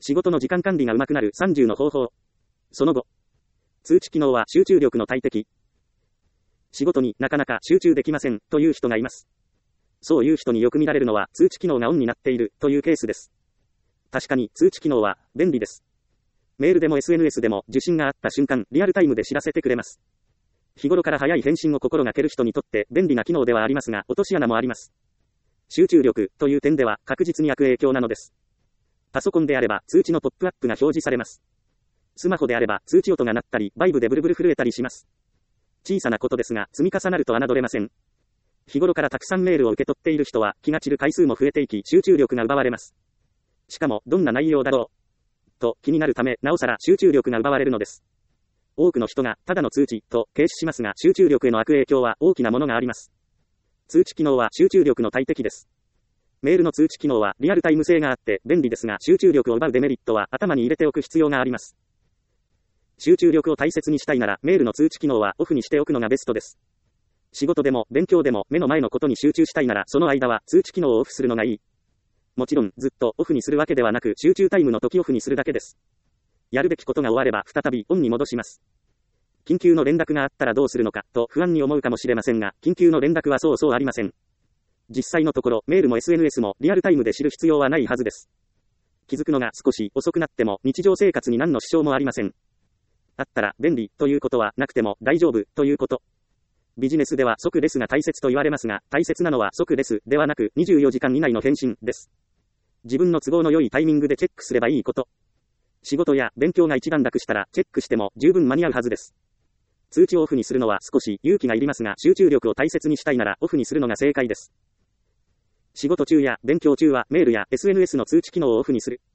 仕事の時間管理が上手くなる30の方法。その後。通知機能は集中力の大敵。仕事になかなか集中できませんという人がいます。そういう人によく見られるのは通知機能がオンになっているというケースです。確かに通知機能は便利です。メールでも SNS でも受信があった瞬間、リアルタイムで知らせてくれます。日頃から早い返信を心がける人にとって便利な機能ではありますが、落とし穴もあります。集中力という点では確実に悪影響なのです。パソコンであれば通知のポップアップが表示されます。スマホであれば通知音が鳴ったり、バイブでブルブル震えたりします。小さなことですが積み重なると侮れません。日頃からたくさんメールを受け取っている人は気が散る回数も増えていき、集中力が奪われます。しかもどんな内容だろうと気になるため、なおさら集中力が奪われるのです。多くの人がただの通知と軽視しますが、集中力への悪影響は大きなものがあります。通知機能は集中力の大敵です。メールの通知機能はリアルタイム性があって便利ですが、集中力を奪うデメリットは頭に入れておく必要があります。集中力を大切にしたいなら、メールの通知機能はオフにしておくのがベストです。仕事でも勉強でも目の前のことに集中したいなら、その間は通知機能をオフするのがいい。もちろんずっとオフにするわけではなく、集中タイムの時オフにするだけです。やるべきことが終われば再びオンに戻します。緊急の連絡があったらどうするのかと不安に思うかもしれませんが、緊急の連絡はそうそうありません。実際のところ、メールも SNS もリアルタイムで知る必要はないはずです。気づくのが少し遅くなっても日常生活に何の支障もありません。あったら便利ということはなくても大丈夫ということ。ビジネスでは即レスが大切と言われますが、大切なのは即レスではなく24時間以内の返信です。自分の都合の良いタイミングでチェックすればいいこと。仕事や勉強が一段落したらチェックしても十分間に合うはずです。通知をオフにするのは少し勇気がいりますが、集中力を大切にしたいならオフにするのが正解です。仕事中や勉強中はメールや SNS の通知機能をオフにする。